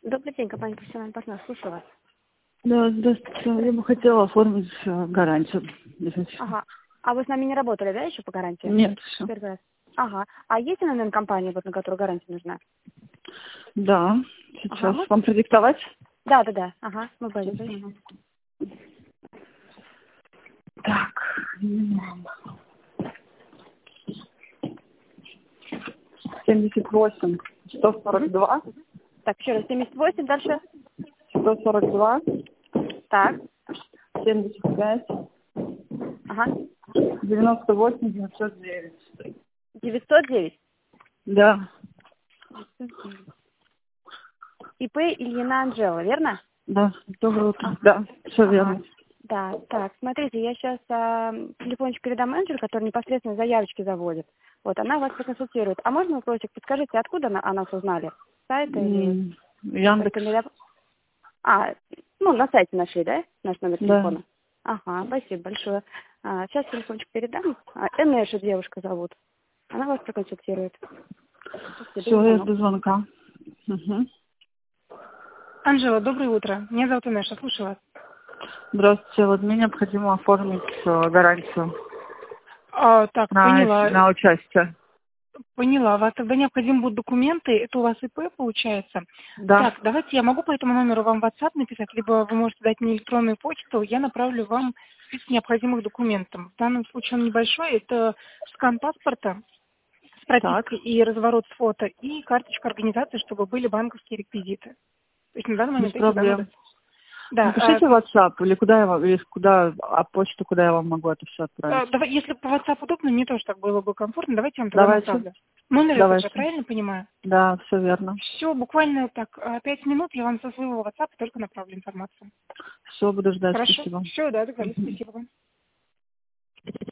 Добрый день, компания «Профессиональный партнер». Слушаю вас. Да, здравствуйте. Я бы хотела оформить гарантию. Ага. А вы с нами не работали, да, еще по гарантии? Нет, все. Первый раз. Ага. А есть номер компании, вот на которую гарантия нужна? Да, Ага. сейчас вам продиктовать? Да. Ага. Мы базой. Так, 78, 142, Так, еще раз. 78, дальше. 142, Так. 75, Ага. 98, 909. 909. Да, ИП Ильина Анжела, верно? да, доброе утро. Да, все верно. Да, так, смотрите, я сейчас телефончик передам менеджеру, который непосредственно заявочки заводит. Вот, она вас проконсультирует. А можно вопросик, подскажите, откуда о нас узнали? С сайта или... Яндекс. На сайте нашли, да, наш номер Да. телефона? Ага, спасибо большое. Сейчас телефончик передам. Энеша девушка зовут. Она вас проконсультирует. Все, я жду звонка. Угу. Анжела, доброе утро. Меня зовут Инеша, слушаю вас. Здравствуйте, вот мне необходимо оформить гарантию Так, поняла. на участие. Поняла. У вас тогда необходимы будут документы. Это у вас ИП получается? Да. Так, давайте я могу по этому номеру вам в WhatsApp написать, либо вы можете дать мне электронную почту, я направлю вам список необходимых документов. В данном случае он небольшой, это скан паспорта с пропиской и разворот с фото, и карточка организации, чтобы были банковские реквизиты. То есть на данный момент Без проблем. Да. Напишите в WhatsApp, или почту, куда я вам могу это все отправить. Давай, если по WhatsApp удобно, мне тоже так было бы комфортно, давайте я вам тогда Давайте. направлю. Номер этот же, правильно понимаю? Да, все верно. Все, буквально так, 5 минут я вам со своего WhatsApp только направлю информацию. Все, буду ждать. Хорошо? Спасибо. Все, да, договорились. Спасибо вам.